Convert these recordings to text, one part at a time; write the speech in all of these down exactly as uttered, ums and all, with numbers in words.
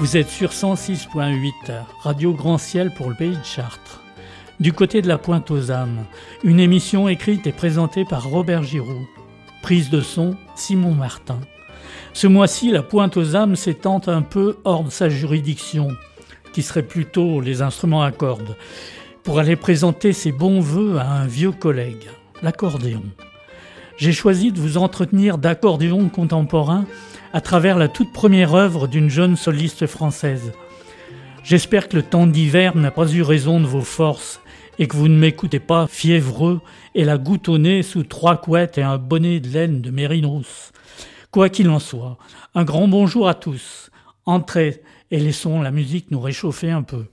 Vous êtes sur cent six point huit, Radio Grand Ciel pour le pays de Chartres. Du côté de la Pointe aux âmes, une émission écrite et présentée par Robert Giroux. Prise de son, Simon Martin. Ce mois-ci, la Pointe aux âmes s'étend un peu hors de sa juridiction, qui serait plutôt les instruments à cordes, pour aller présenter ses bons vœux à un vieux collègue, l'accordéon. J'ai choisi de vous entretenir d'accordéon contemporain à travers la toute première œuvre d'une jeune soliste française. J'espère que le temps d'hiver n'a pas eu raison de vos forces et que vous ne m'écoutez pas fiévreux et la goutte au nez sous trois couettes et un bonnet de laine de mérinos. Quoi qu'il en soit, un grand bonjour à tous. Entrez et laissons la musique nous réchauffer un peu.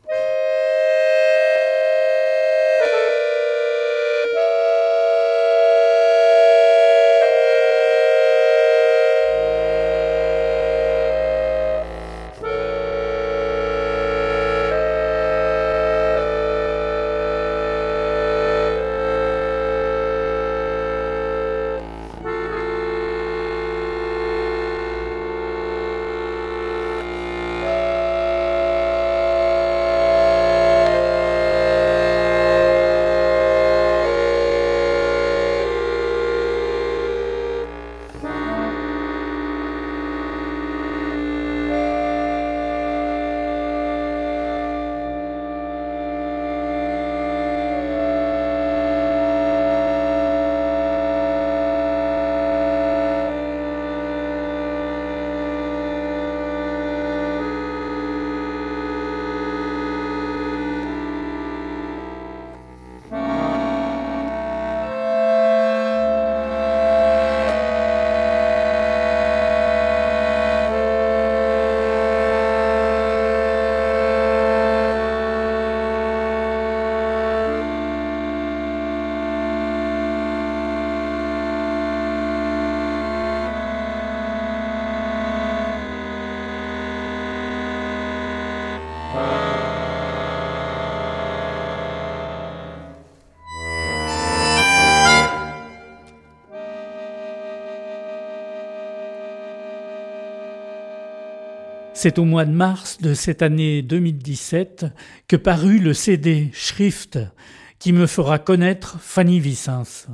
C'est au mois de mars de cette année deux mille dix-sept que parut le C D Schrift qui me fera connaître Fanny Vicens.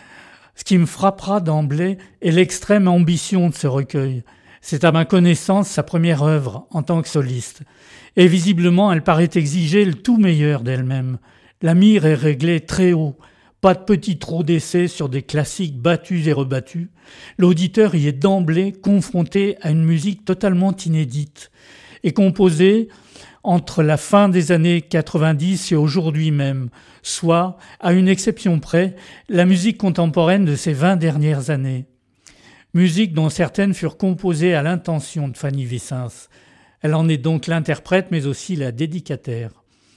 Ce qui me frappera d'emblée est l'extrême ambition de ce recueil. C'est à ma connaissance sa première œuvre en tant que soliste. Et visiblement, elle paraît exiger le tout meilleur d'elle-même. La mire est réglée très haut. Pas de petits trous d'essai sur des classiques battus et rebattus. L'auditeur y est d'emblée confronté à une musique totalement inédite et composée entre la fin des années quatre-vingt-dix et aujourd'hui même, soit, à une exception près, la musique contemporaine de ces vingt dernières années. Musique dont certaines furent composées à l'intention de Fanny Vicens. Elle en est donc l'interprète mais aussi la dédicataire.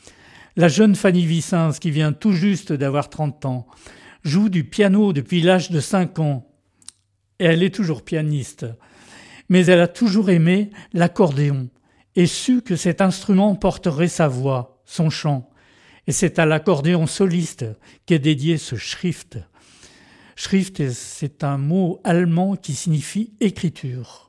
La jeune Fanny Vicens, qui vient tout juste d'avoir trente ans, joue du piano depuis l'âge de cinq ans. Et elle est toujours pianiste. Mais elle a toujours aimé l'accordéon et su que cet instrument porterait sa voix, son chant. Et c'est à l'accordéon soliste qu'est dédié ce Schrift. Schrift, c'est un mot allemand qui signifie écriture.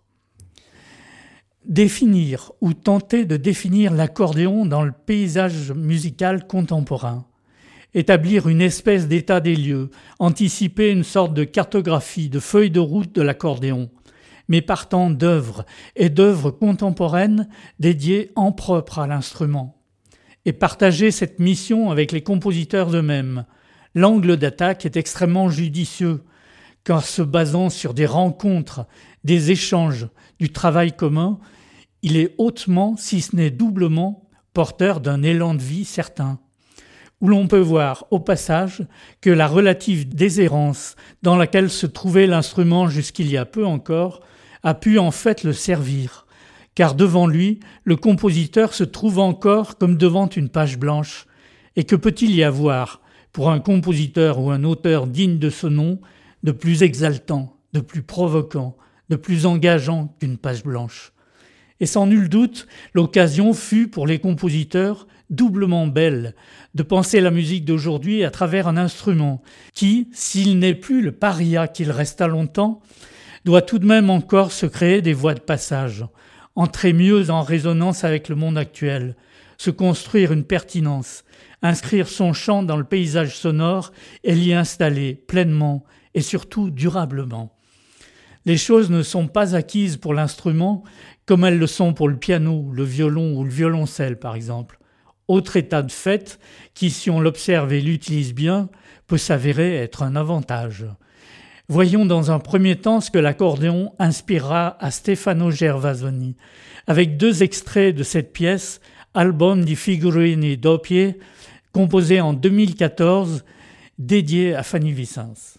Définir ou tenter de définir l'accordéon dans le paysage musical contemporain. Établir une espèce d'état des lieux, anticiper une sorte de cartographie, de feuille de route de l'accordéon, mais partant d'œuvres et d'œuvres contemporaines dédiées en propre à l'instrument. Et partager cette mission avec les compositeurs eux-mêmes. L'angle d'attaque est extrêmement judicieux, car se basant sur des rencontres, des échanges, du travail commun, il est hautement, si ce n'est doublement, porteur d'un élan de vie certain, où l'on peut voir au passage que la relative déshérence dans laquelle se trouvait l'instrument jusqu'il y a peu encore a pu en fait le servir, car devant lui, le compositeur se trouve encore comme devant une page blanche, et que peut-il y avoir, pour un compositeur ou un auteur digne de ce nom, de plus exaltant, de plus provoquant, de plus engageant qu'une page blanche. Et sans nul doute, l'occasion fut pour les compositeurs doublement belle de penser la musique d'aujourd'hui à travers un instrument qui, s'il n'est plus le paria qu'il resta longtemps, doit tout de même encore se créer des voies de passage, entrer mieux en résonance avec le monde actuel, se construire une pertinence, inscrire son chant dans le paysage sonore et l'y installer pleinement et surtout durablement. Les choses ne sont pas acquises pour l'instrument comme elles le sont pour le piano, le violon ou le violoncelle par exemple. Autre état de fait qui, si on l'observe et l'utilise bien, peut s'avérer être un avantage. Voyons dans un premier temps ce que l'accordéon inspirera à Stefano Gervasoni, avec deux extraits de cette pièce, Album di figurini doppie, composé en deux mille quatorze, dédié à Fanny Vicens.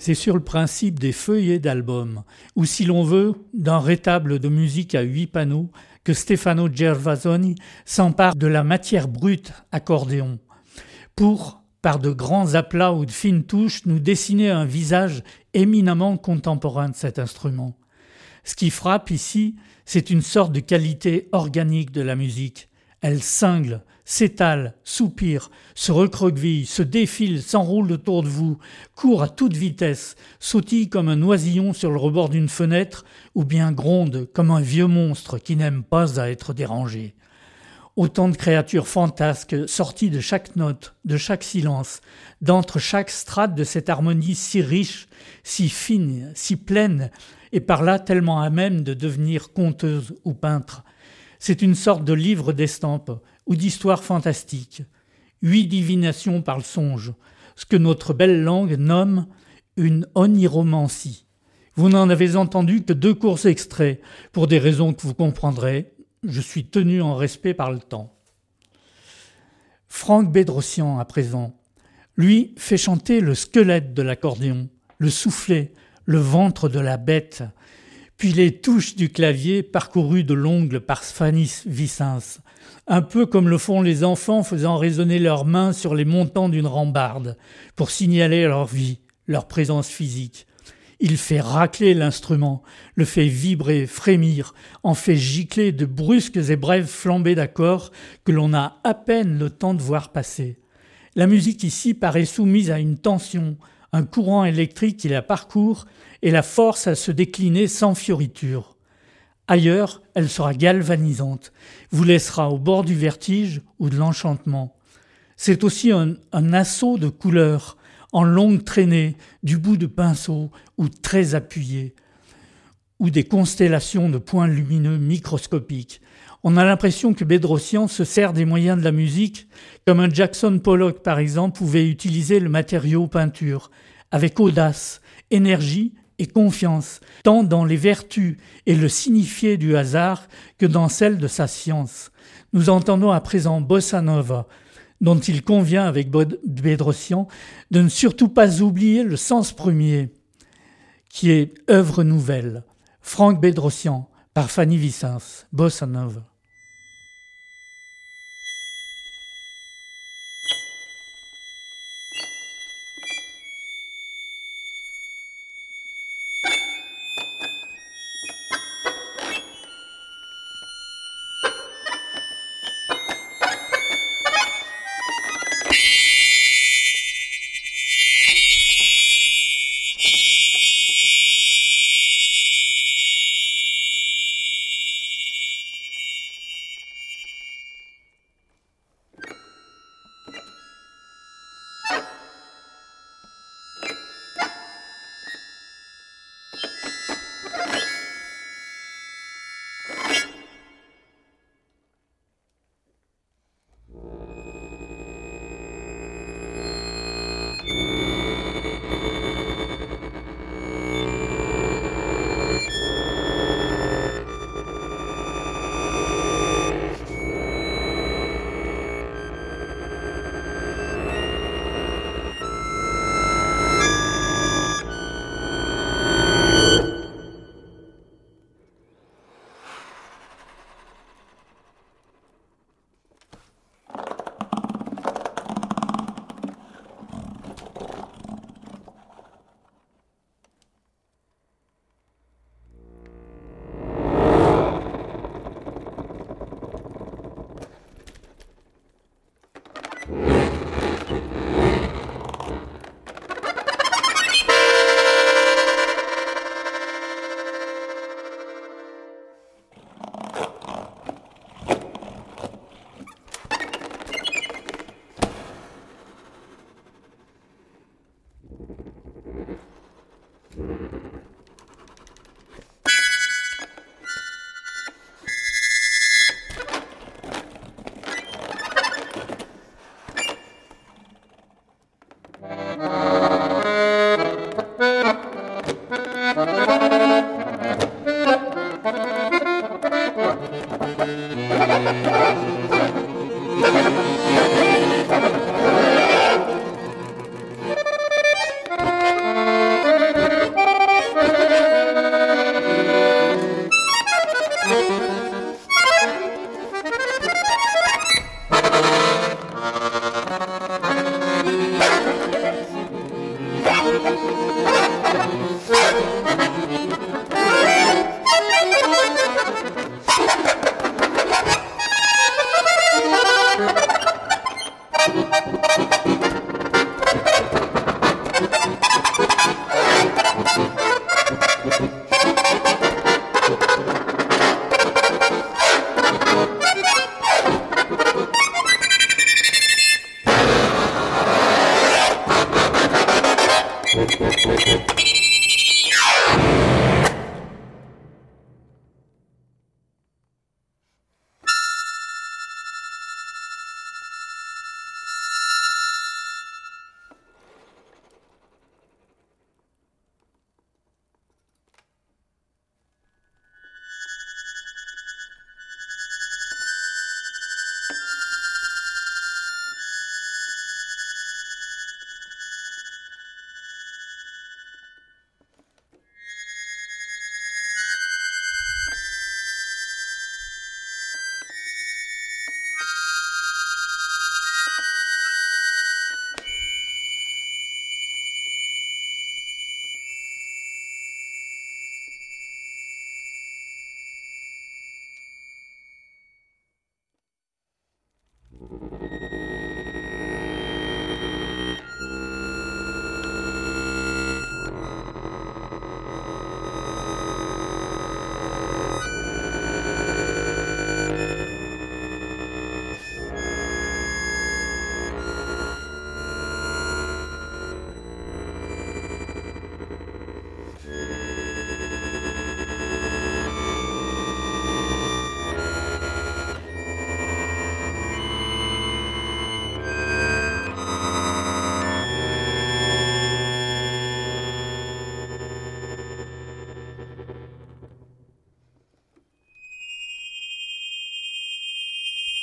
C'est sur le principe des feuillets d'albums, ou si l'on veut, d'un rétable de musique à huit panneaux, que Stefano Gervasoni s'empare de la matière brute accordéon, pour, par de grands aplats ou de fines touches, nous dessiner un visage éminemment contemporain de cet instrument. Ce qui frappe ici, c'est une sorte de qualité organique de la musique. Elle cingle, s'étale, soupire, se recroqueville, se défile, s'enroule autour de vous, court à toute vitesse, sautille comme un oisillon sur le rebord d'une fenêtre, ou bien gronde comme un vieux monstre qui n'aime pas à être dérangé. Autant de créatures fantasques sorties de chaque note, de chaque silence, d'entre chaque strate de cette harmonie si riche, si fine, si pleine, et par là tellement à même de devenir conteuse ou peintre. C'est une sorte de livre d'estampes ou d'histoire fantastique. Huit divinations par le songe, ce que notre belle langue nomme une oniromancie. Vous n'en avez entendu que deux courts extraits, pour des raisons que vous comprendrez. Je suis tenu en respect par le temps. Franck Bedrosian, à présent, lui fait chanter le squelette de l'accordéon, le soufflet, le ventre de la bête, puis les touches du clavier parcourues de l'ongle par Fanny Vicens, un peu comme le font les enfants faisant résonner leurs mains sur les montants d'une rambarde pour signaler leur vie, leur présence physique. Il fait racler l'instrument, le fait vibrer, frémir, en fait gicler de brusques et brèves flambées d'accords que l'on a à peine le temps de voir passer. La musique ici paraît soumise à une tension, un courant électrique qui la parcourt et la force à se décliner sans fioriture. Ailleurs, elle sera galvanisante, vous laissera au bord du vertige ou de l'enchantement. C'est aussi un, un assaut de couleurs, en longue traînée, du bout de pinceau ou très appuyé, ou des constellations de points lumineux microscopiques. On a l'impression que Bedrosian se sert des moyens de la musique, comme un Jackson Pollock par exemple pouvait utiliser le matériau peinture, avec audace, énergie et confiance, tant dans les vertus et le signifié du hasard que dans celle de sa science. Nous entendons à présent Bossa Nova, dont il convient avec Bedrosian de ne surtout pas oublier le sens premier, qui est œuvre nouvelle. Franck Bedrosian, par Fanny Vicens, Bossa Nova.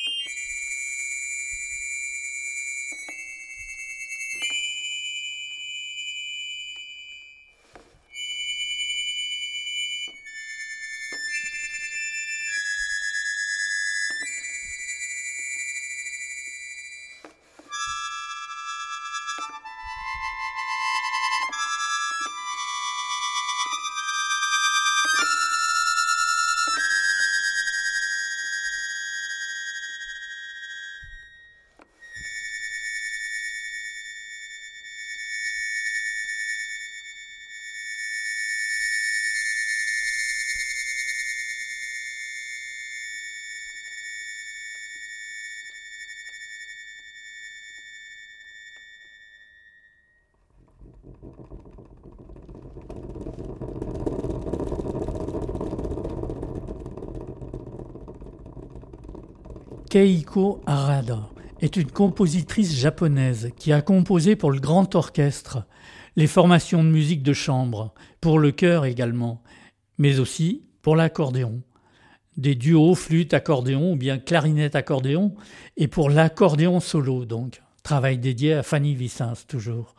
Keiko Harada est une compositrice japonaise qui a composé pour le grand orchestre, les formations de musique de chambre, pour le chœur également, mais aussi pour l'accordéon. Des duos flûte-accordéon ou bien clarinette-accordéon, et pour l'accordéon solo donc, travail dédié à Fanny Vicens toujours.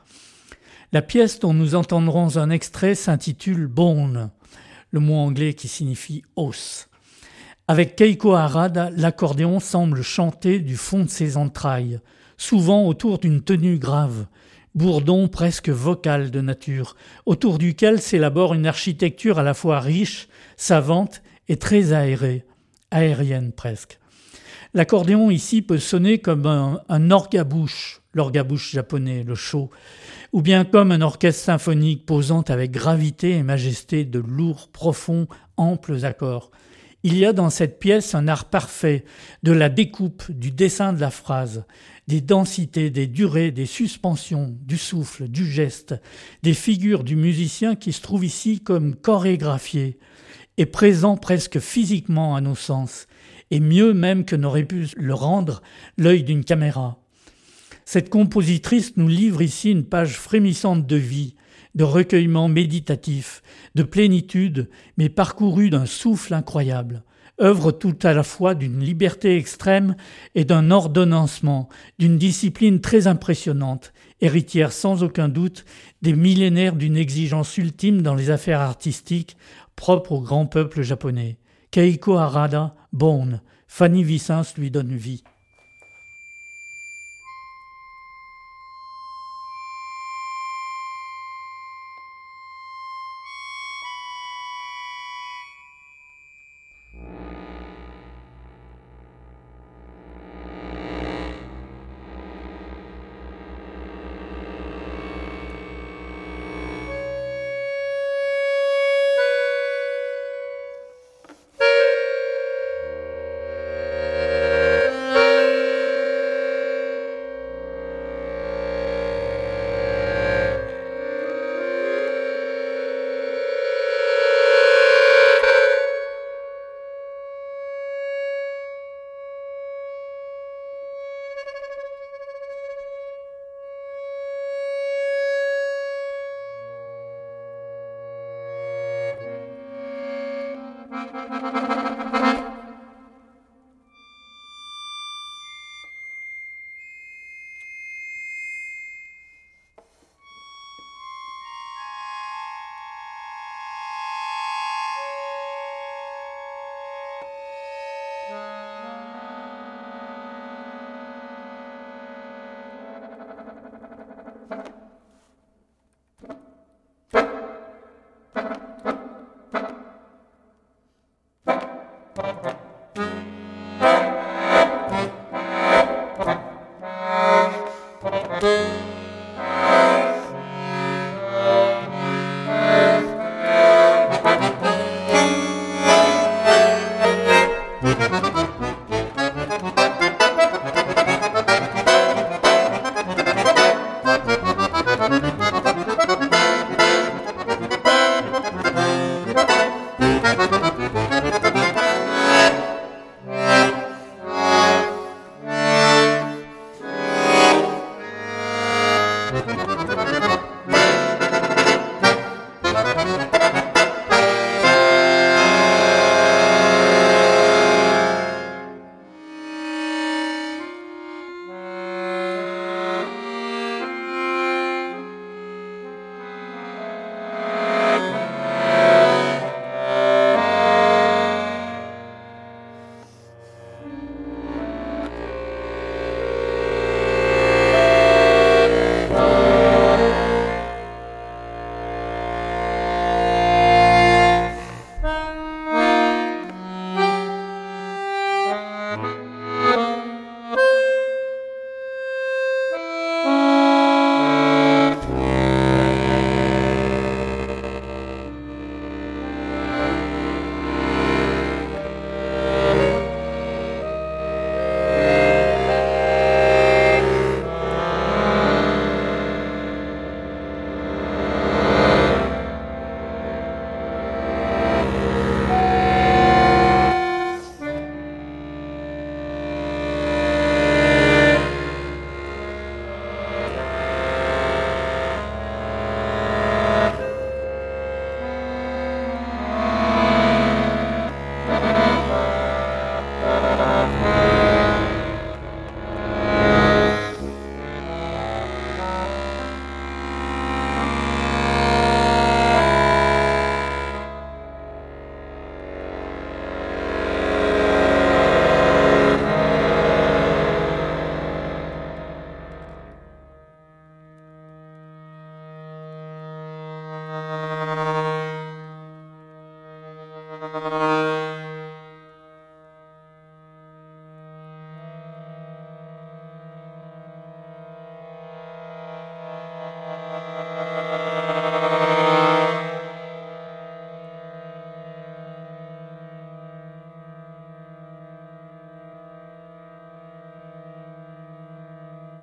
La pièce dont nous entendrons un extrait s'intitule « Bone », le mot anglais qui signifie « os ». Avec Keiko Harada, l'accordéon semble chanter du fond de ses entrailles, souvent autour d'une tenue grave, bourdon presque vocal de nature, autour duquel s'élabore une architecture à la fois riche, savante et très aérée, aérienne presque. L'accordéon ici peut sonner comme un, un orgue-à-bouche, l'orgue-à-bouche japonais, le sho, ou bien comme un orchestre symphonique posant avec gravité et majesté de lourds, profonds, amples accords. Il y a dans cette pièce un art parfait de la découpe, du dessin de la phrase, des densités, des durées, des suspensions, du souffle, du geste, des figures du musicien qui se trouve ici comme chorégraphiées et présent presque physiquement à nos sens, et mieux même que n'aurait pu le rendre l'œil d'une caméra. Cette compositrice nous livre ici une page frémissante de vie, de recueillement méditatif, de plénitude, mais parcourue d'un souffle incroyable, œuvre tout à la fois d'une liberté extrême et d'un ordonnancement, d'une discipline très impressionnante, héritière sans aucun doute des millénaires d'une exigence ultime dans les affaires artistiques propres au grand peuple japonais. Keiko Harada, Bone, Fanny Vicens lui donne vie.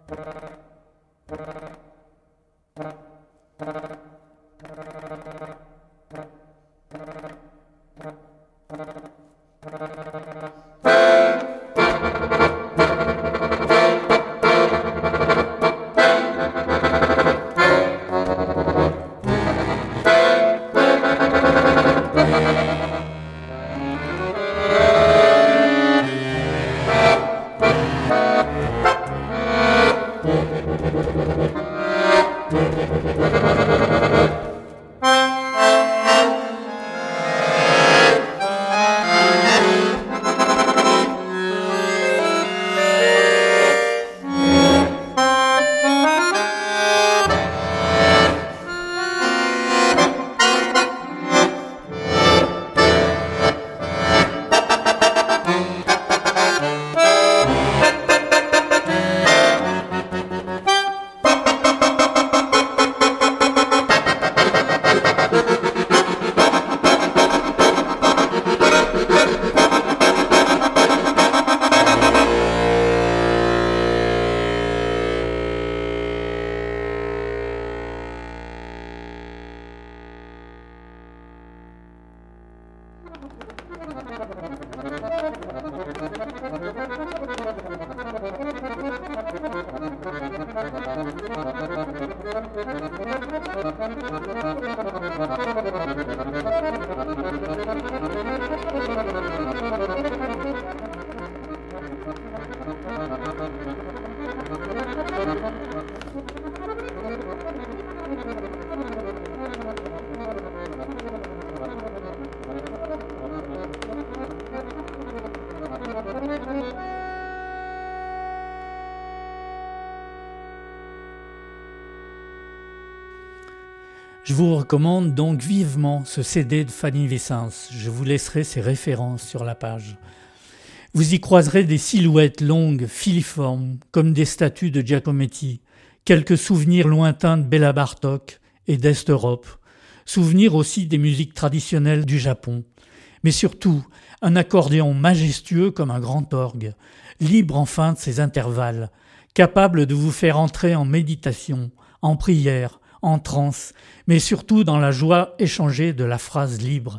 Je vous recommande donc vivement ce C D de Fanny Vicens. Je vous laisserai ses références sur la page. Vous y croiserez des silhouettes longues, filiformes, comme des statues de Giacometti, quelques souvenirs lointains de Béla Bartók et d'Est Europe, souvenirs aussi des musiques traditionnelles du Japon, mais surtout un accordéon majestueux comme un grand orgue, libre enfin de ses intervalles, capable de vous faire entrer en méditation, en prière, en transe, mais surtout dans la joie échangée de la phrase libre.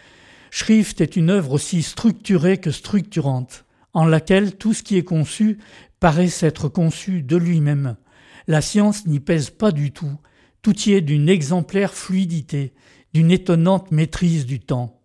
Schrift est une œuvre aussi structurée que structurante, en laquelle tout ce qui est conçu paraît s'être conçu de lui-même. La science n'y pèse pas du tout, tout y est d'une exemplaire fluidité, d'une étonnante maîtrise du temps.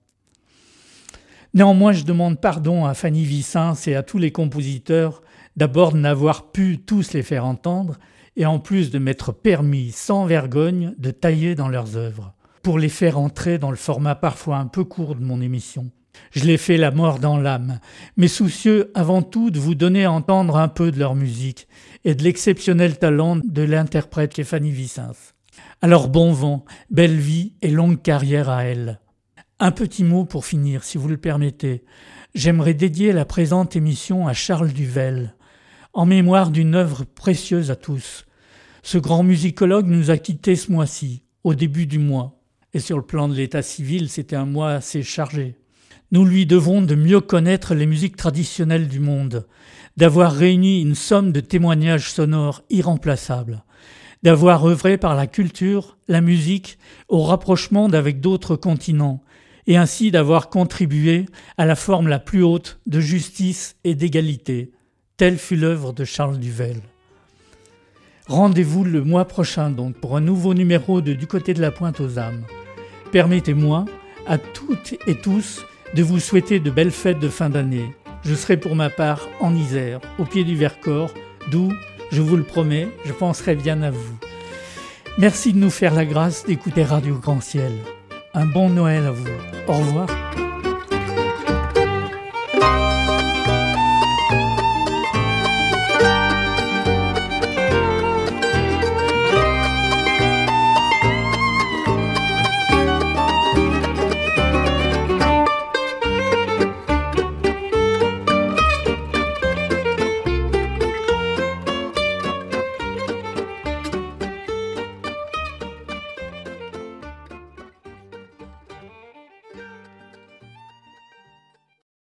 Néanmoins, je demande pardon à Fanny Vicens et à tous les compositeurs d'abord de n'avoir pu tous les faire entendre, et en plus de m'être permis sans vergogne de tailler dans leurs œuvres, pour les faire entrer dans le format parfois un peu court de mon émission. Je l'ai fait la mort dans l'âme, mais soucieux avant tout de vous donner à entendre un peu de leur musique et de l'exceptionnel talent de l'interprète qu'est Fanny Vicens. Alors bon vent, belle vie et longue carrière à elle. Un petit mot pour finir, si vous le permettez. J'aimerais dédier la présente émission à Charles Duvel, en mémoire d'une œuvre précieuse à tous. Ce grand musicologue nous a quittés ce mois-ci, au début du mois. Et sur le plan de l'état civil, c'était un mois assez chargé. Nous lui devons de mieux connaître les musiques traditionnelles du monde, d'avoir réuni une somme de témoignages sonores irremplaçables, d'avoir œuvré par la culture, la musique, au rapprochement d'avec d'autres continents, et ainsi d'avoir contribué à la forme la plus haute de justice et d'égalité. Telle fut l'œuvre de Charles Duvel. Rendez-vous le mois prochain donc pour un nouveau numéro de Du côté de la Pointe aux âmes. Permettez-moi à toutes et tous de vous souhaiter de belles fêtes de fin d'année. Je serai pour ma part en Isère, au pied du Vercors, d'où, je vous le promets, je penserai bien à vous. Merci de nous faire la grâce d'écouter Radio Grand Ciel. Un bon Noël à vous. Au revoir.